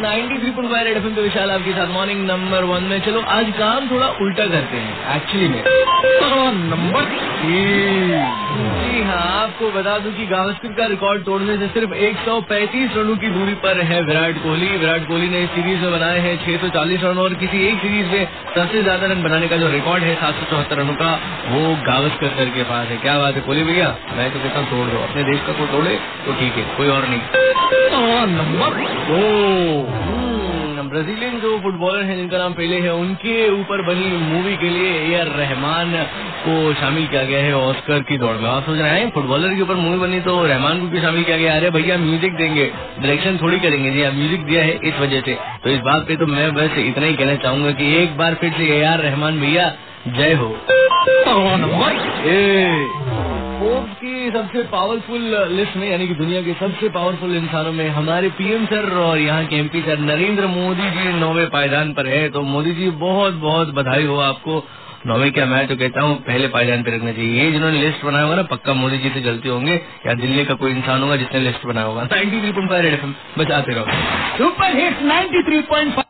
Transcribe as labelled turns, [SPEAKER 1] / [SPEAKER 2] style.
[SPEAKER 1] 93.5 red FM पे विशाल आपके साथ मॉर्निंग नंबर 1 में। चलो आज काम थोड़ा उल्टा करते हैं एक्चुअली में। नंबर 3। जी हाँ, आपको बता दूं कि गावस्कर का रिकॉर्ड तोड़ने से सिर्फ 135 रनों की दूरी पर है विराट कोहली। विराट कोहली ने इस सीरीज में बनाए हैं 640 रन और किसी एक सीरीज में सबसे ज्यादा रन बनाने का जो रिकॉर्ड है 774 रनों का, वो गावस्कर सर के पास है। क्या बात है कोहली भैया, मैं तो कहता हूँ तोड़ दो, अपने देश का कोई तोड़े तो ठीक है, कोई और नहीं। नंबर 2। ब्राजीलियन जो फुटबॉलर हैं जिनका नाम पहले है, उनके ऊपर बनी मूवी के लिए ए.आर. रहमान को शामिल किया गया है ऑस्कर की दौड़ में। आप सोच रहे हैं फुटबॉलर के ऊपर मूवी बनी तो रहमान को क्यों शामिल किया गया? अरे भैया म्यूजिक देंगे, डायरेक्शन थोड़ी करेंगे जी, म्यूजिक दिया है इस वजह से। तो इस बात पे तो मैं बस इतना ही कहना चाहूंगा कि एक बार फिर से ए.आर. रहमान भैया जय हो। फोर्ब्स की सबसे पावरफुल लिस्ट में, यानी कि दुनिया के सबसे पावरफुल इंसानों में हमारे पीएम सर और यहाँ के एमपी सर नरेंद्र मोदी जी 9वें पायदान पर है। तो मोदी जी बहुत बहुत बधाई हो आपको। 9वें क्या, मैं तो कहता हूँ पहले पायदान पे रखना चाहिए। ये जिन्होंने लिस्ट बनाया होगा ना, पक्का मोदी जी से गलती होंगे या दिल्ली का कोई इंसान होगा जिसने लिस्ट बनाया होगा। 93.5 रेड एफएम बजाते रहो। Super hits 93.5।